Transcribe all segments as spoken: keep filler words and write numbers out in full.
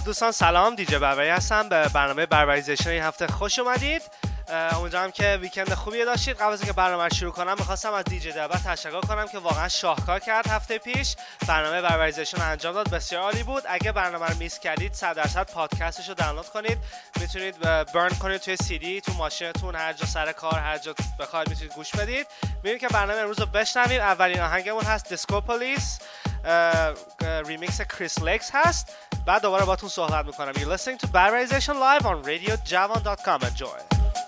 دوستان سلام، دیجی بربری هستم. به برنامه بربریزیشن این هفته خوش اومدید. امیدوارم که ویکند خوبی داشتید. قبل از اینکه برنامه رو شروع کنم می‌خواستم از دیجی دبا تشکر کنم که واقعا شاهکار کرد. هفته پیش برنامه بربریزیشن انجام داد، بسیار عالی بود. اگه برنامه رو میس کردید صد درصد پادکستش رو دانلود کنید، میتونید برن کنید توی سی دی، تو ماشینتون، هر جا سر کار، هر جا بخواید میتونید گوش بدید. می‌بینید که برنامه امروز رو بشنوید. اولین آهنگمون هست دیسکو پلیس، ریمیکس کریس لکس هست. بعد دوباره باهاتون صحبت می‌کنم. You're listening to Barbarization live on radio javan dot com. Enjoy.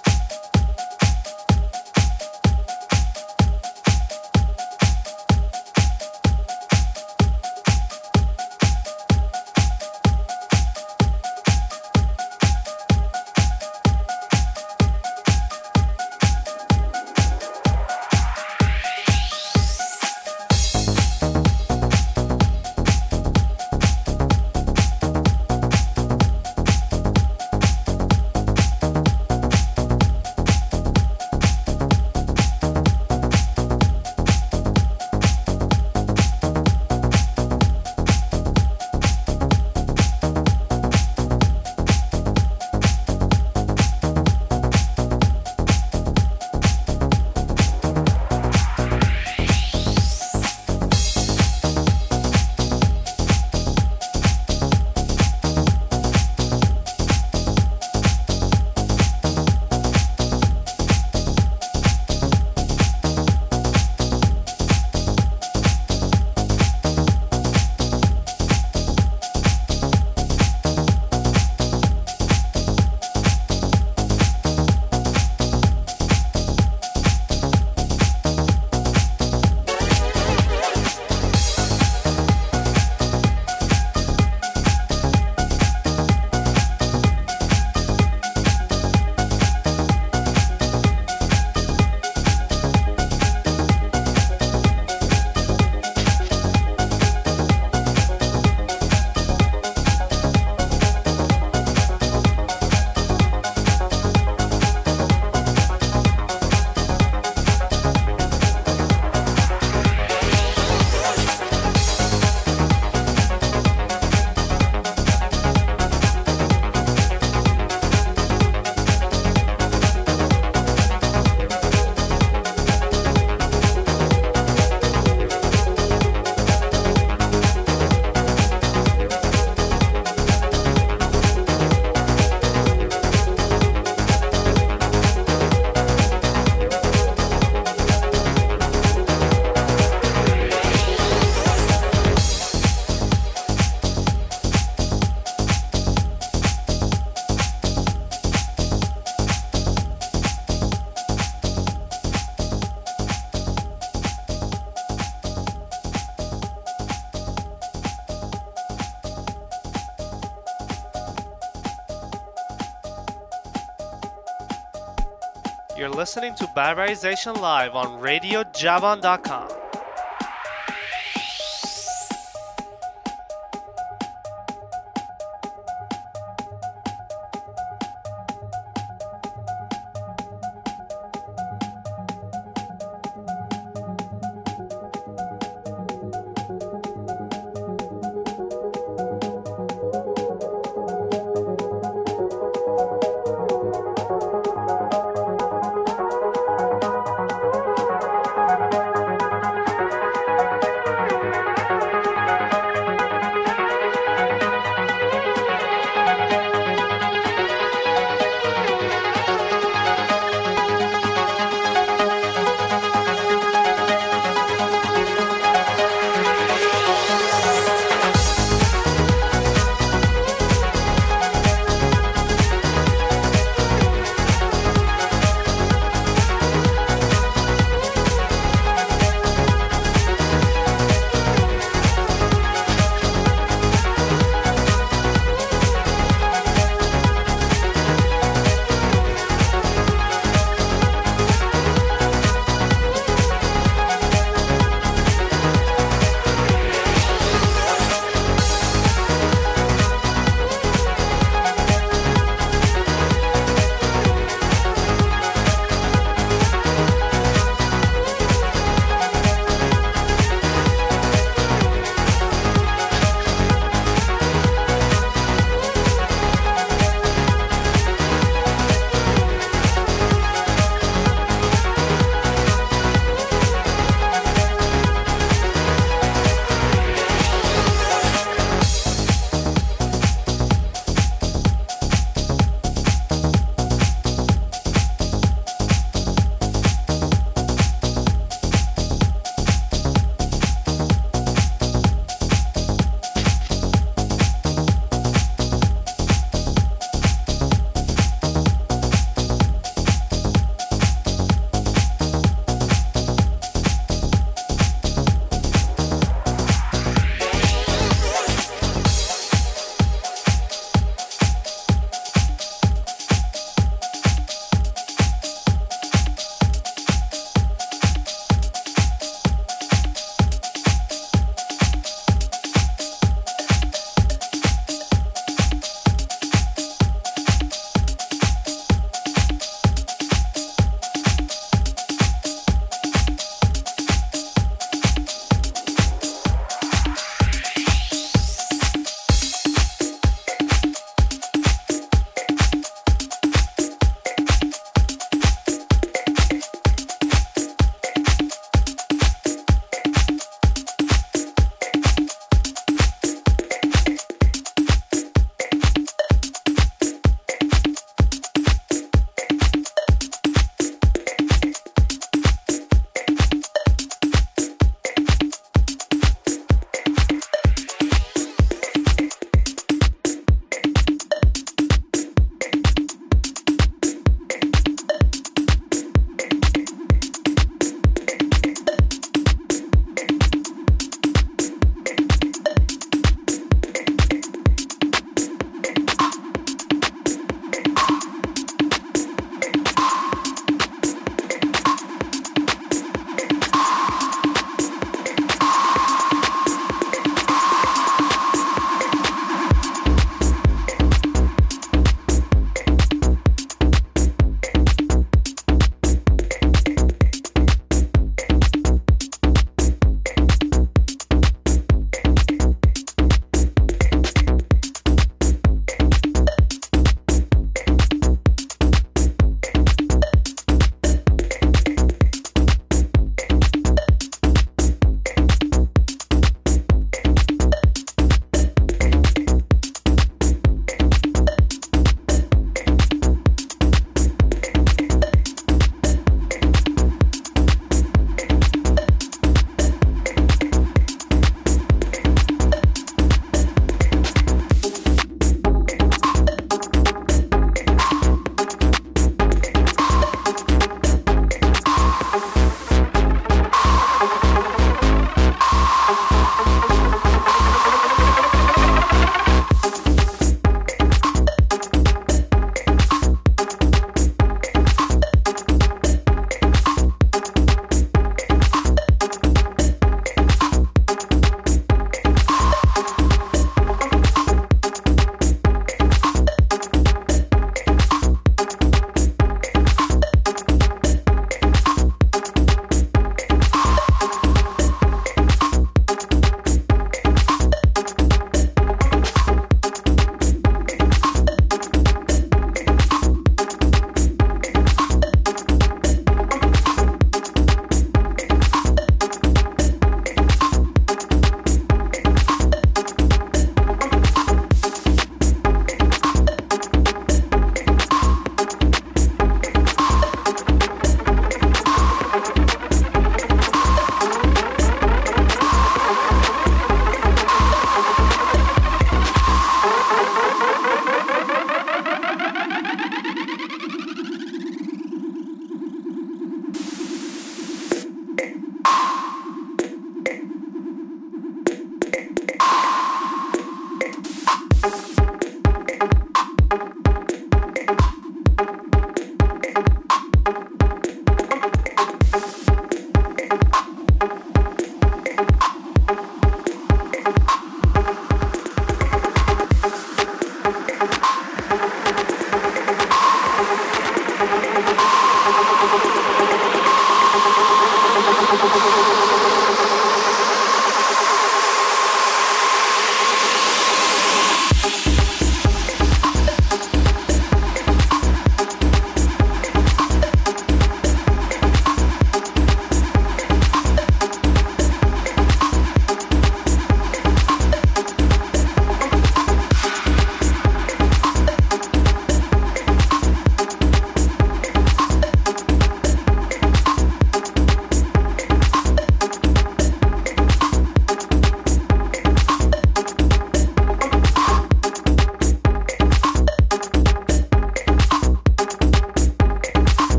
You're listening to Barbarization live on radio javan dot com.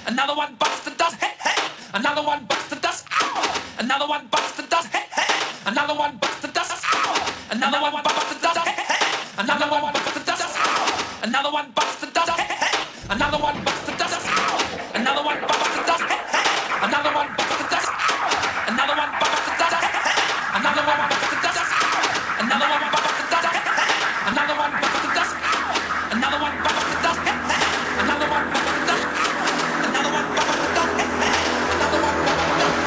Another one bites the dust. Hey, hey. Another one bites the dust. Ow. Another one bites the dust. Hey, hey. Another one bites the dust. Ow. Another one bites the dust. Hey, hey. Another one bites the dust. Ow. Another one bites the dust. Hey, hey. Another one bites the dust. Ow. Another one bites the dust. Hey, hey. Another one bites the dust. Ow. Another one bites the dust. Hey, hey. Another one bites the dust. Ow. Another one bites the dust. Hey, hey. Another one bites the dust. Ow. Another one bites the dust. Hey, hey. Another one bites the dust. Another one bites the dust. Hey, hey. Another one bites the dust.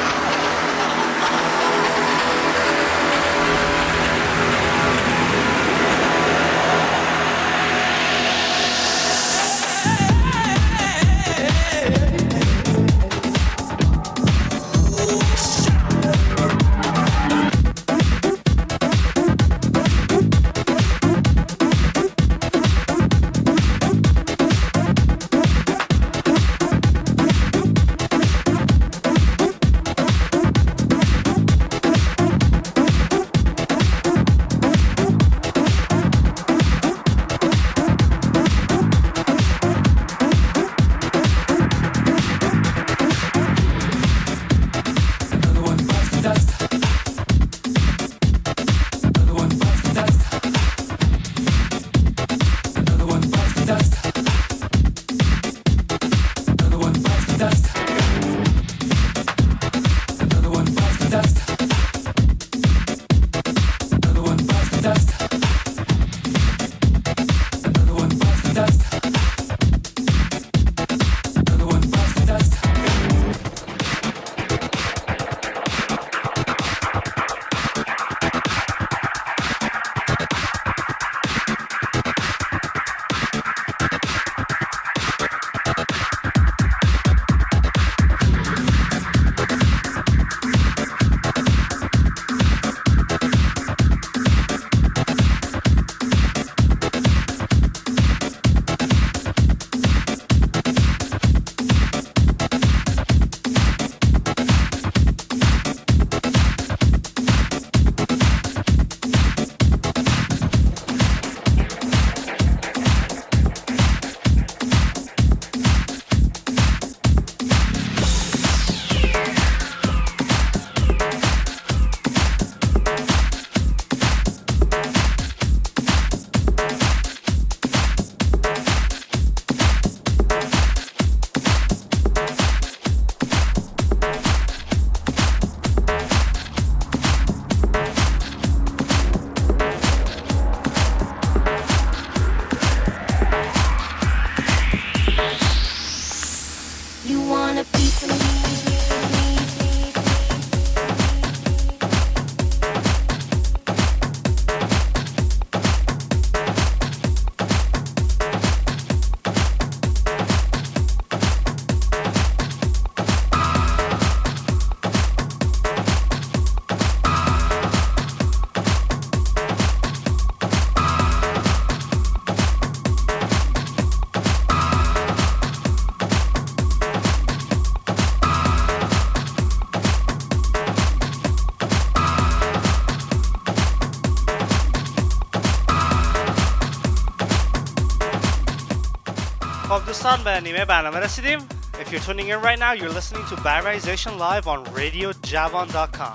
خب دوستان به نیمه برنامه رسیدیم. If you're tuning in right now, you're listening to Barbarization live on radio javan dot com.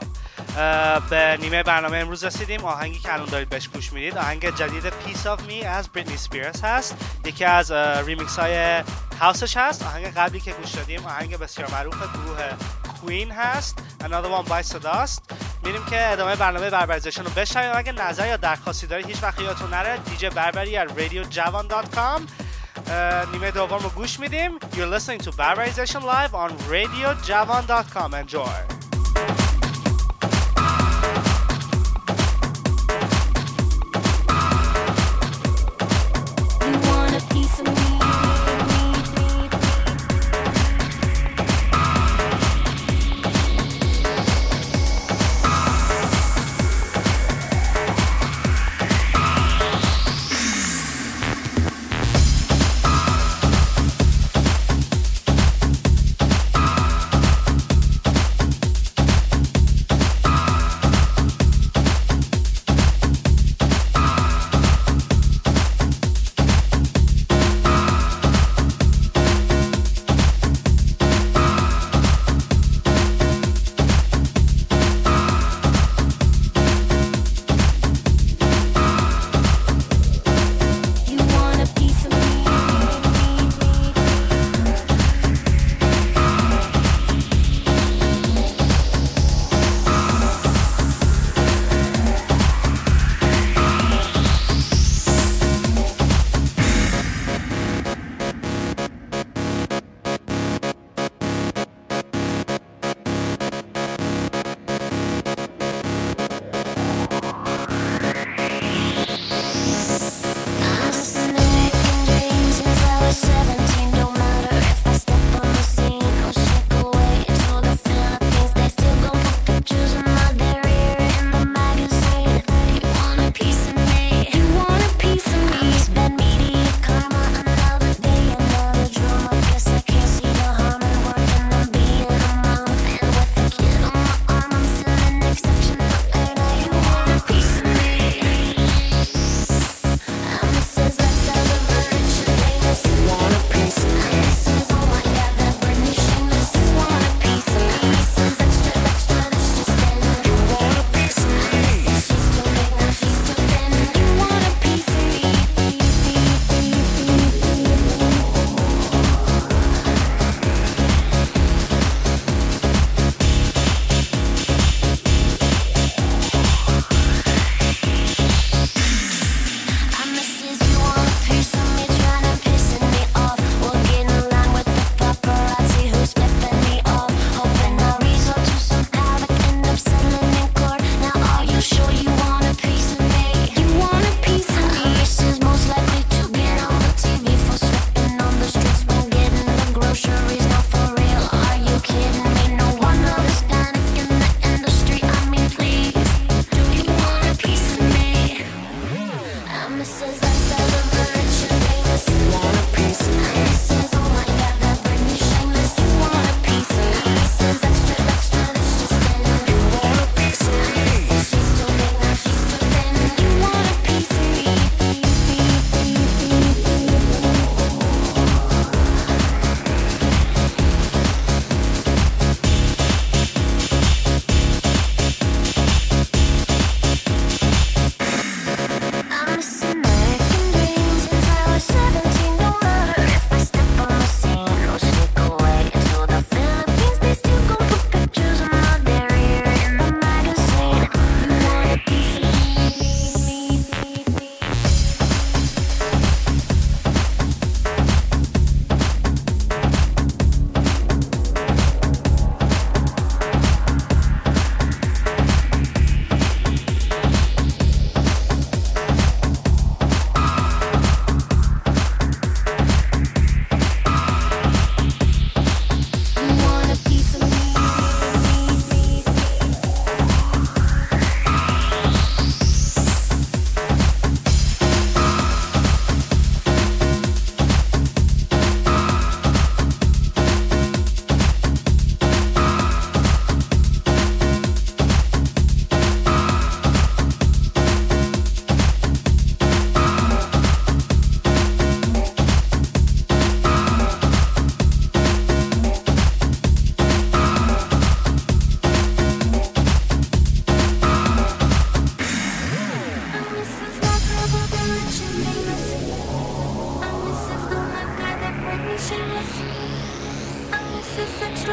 به نیمه برنامه امروز رسیدیم. آهنگی که الان دارید بهش گوش میدید آهنگ جدید Piece of Me از Britney Spears هست. یکی از ریمیکس های هاوسش هست. آهنگ قبلی که گوش دادیم آهنگ بسیار معروف گروه کوین هست. Another One Bites the Dust. میریم که ادامه برنامه بربریزیشن رو بشنویم. اگه نظر یا درخواستی دارید هیچ وقت یادتون نره دیجی بربری at radio javan dot com. نیمه دوم رو گوش میدیم. You're listening to Barbarization live on radio javan dot com. Enjoy. You want a piece of me?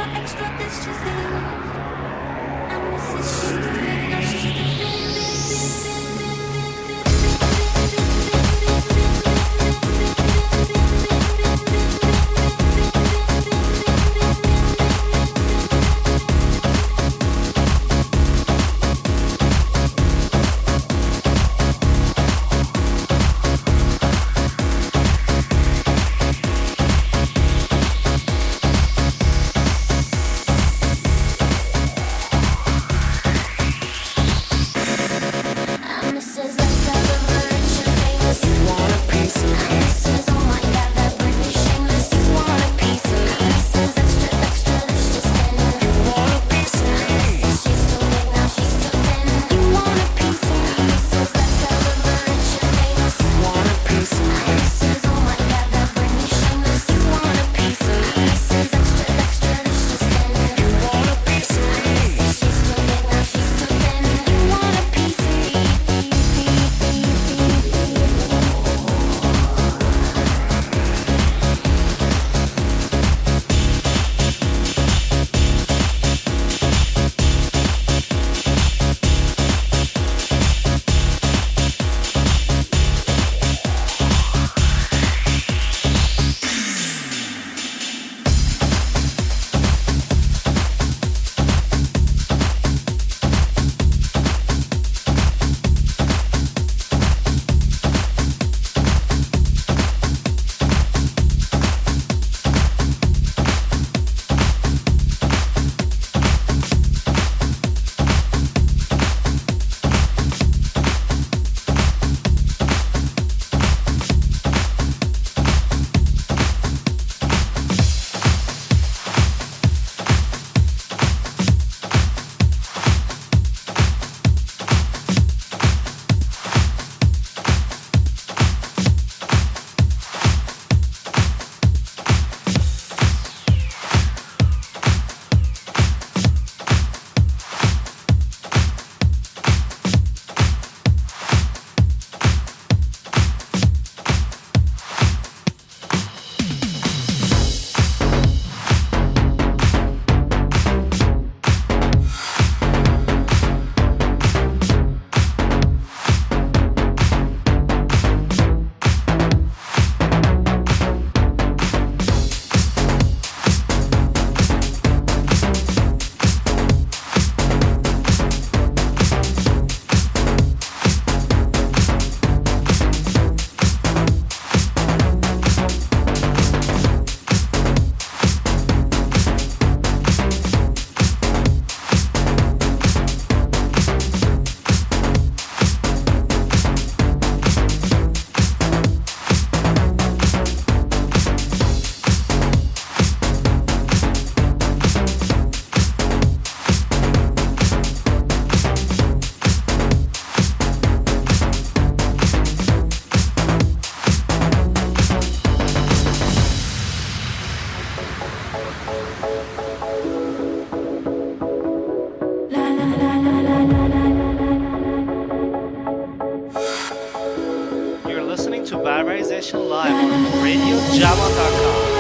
Barbarization live on radio jama dot com.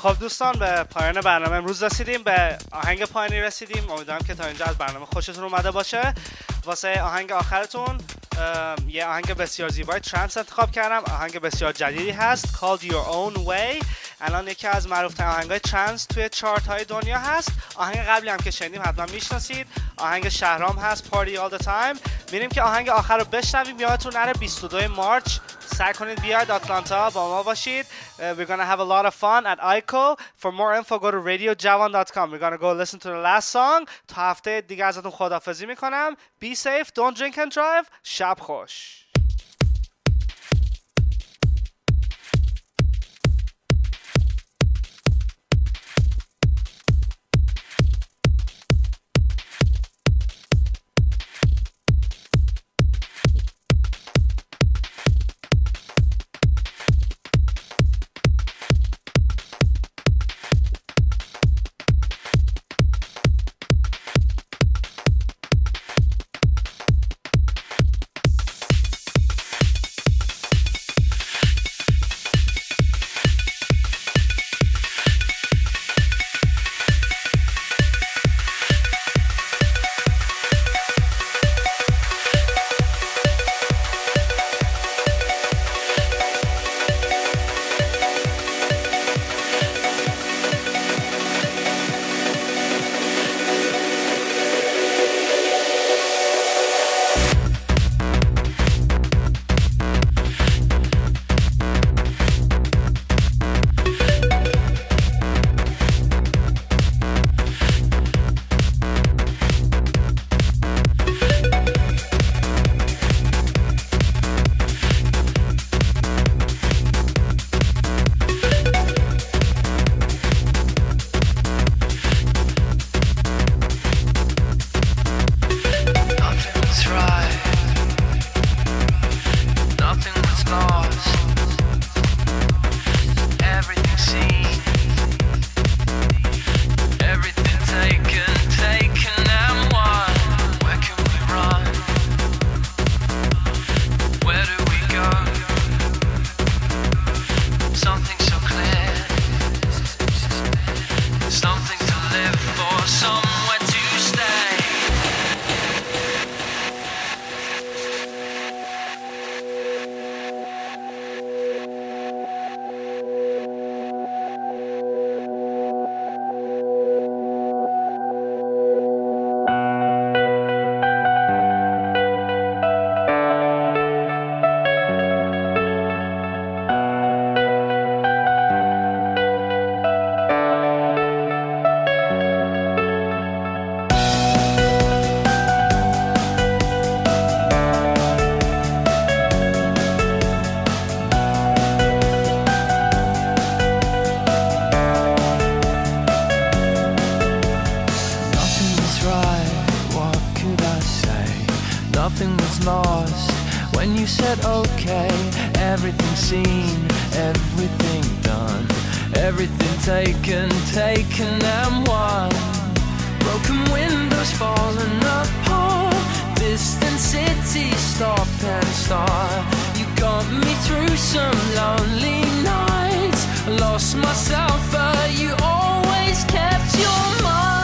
خب دوستان به پایان برنامه امروز رسیدیم، به آهنگ پایانی رسیدیم. امیدوارم که تا اینجا از برنامه خوشتون اومده باشه. واسه آهنگ آخرتون یه آهنگ بسیار زیبای ترانس انتخاب کردم. آهنگ بسیار جدیدی هست Called Your Own Way. الان یکی از معروف‌ترین آهنگ‌های ترانس توی چارت های دنیا هست. آهنگ قبلی هم که شنیدیم حتما میشناسید، آهنگ شهرام هست Party All The Time. میریم که آهنگ آخر رو بشنویم. یادتون نره بیست و دوم مارچ سعی کنید بیاید آتلانتا با ما باشید. uh, We're gonna have a lot of fun at I C O. For more info go to radio javan dot com. We're gonna go listen to the last song. تا هفته دیگه ازتون خداحافظی میکنم. Be safe, don't drink and drive. شب خوش. Nothing was lost when you said okay. Everything seen, everything done, everything taken, taken and won. Broken windows falling apart, distant cities stop and start. You got me through some lonely nights. I lost myself but you always kept your mind.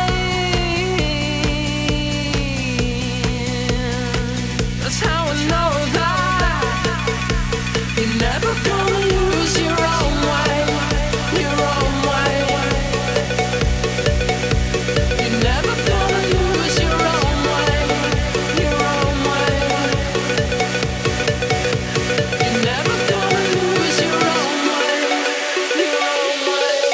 How I know that you're never gonna lose your own way, your own way. You're never gonna lose your own way, your own way. You're never gonna lose your own way, your own way.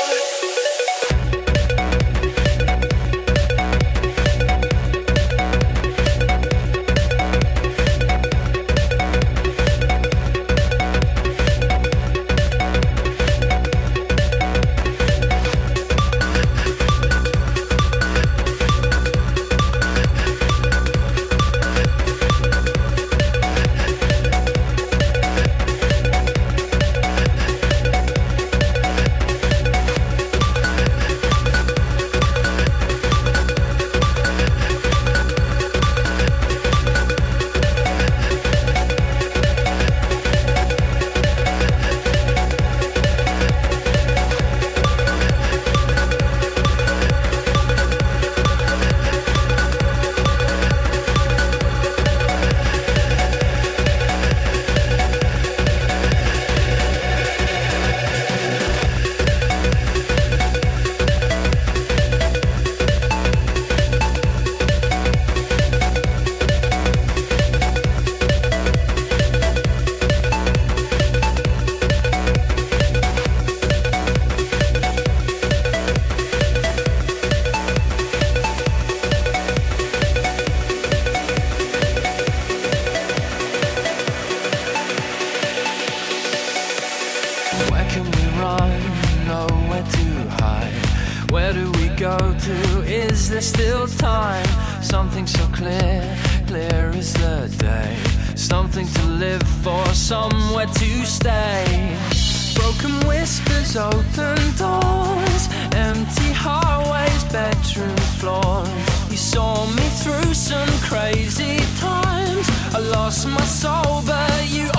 somewhere to hide. Where do we go to? Is there still time? Something so clear, clear as the day. Something to live for, somewhere to stay. Broken whispers, open doors, empty hallways, bedroom floors. You saw me through some crazy times. I lost my soul, but you